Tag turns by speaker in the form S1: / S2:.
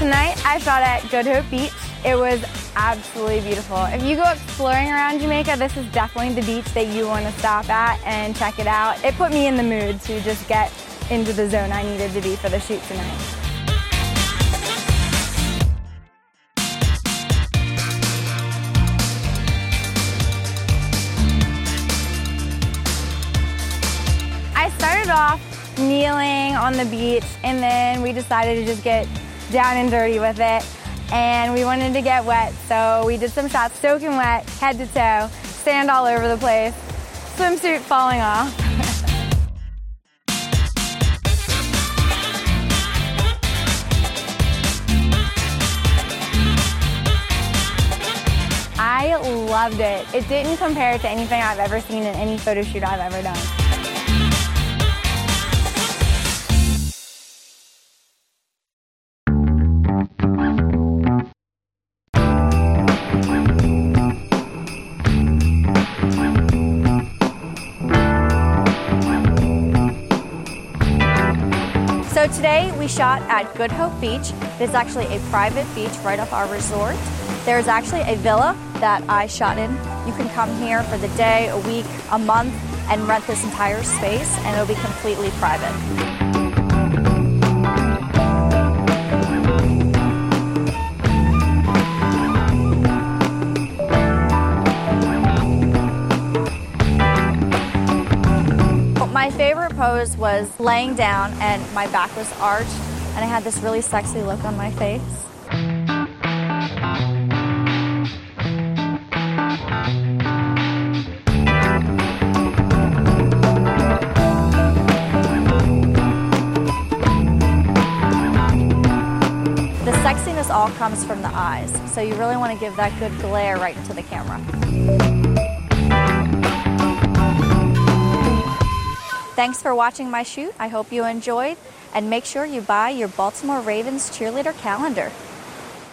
S1: tonight I shot at Good Hope Beach. It was absolutely beautiful. If you go exploring around Jamaica, this is definitely the beach that you want to stop at and check it out. It put me in the mood to just get into the zone I needed to be for the shoot tonight. I started off kneeling on the beach, and then we decided to just get down and dirty with it, and we wanted to get wet, so we did some shots soaking wet, head to toe, sand all over the place, swimsuit falling off. I loved it. It didn't compare to anything I've ever seen in any photo shoot I've ever done. So today we shot at Good Hope Beach. It's actually a private beach right off our resort. There's actually a villa that I shot in. You can come here for the day, a week, a month, and rent this entire space, and it'll be completely private. My favorite pose was laying down and my back was arched and I had this really sexy look on my face. The sexiness all comes from the eyes, so you really want to give that good glare right into the camera. Thanks for watching my shoot. I hope you enjoyed, and make sure you buy your Baltimore Ravens cheerleader calendar.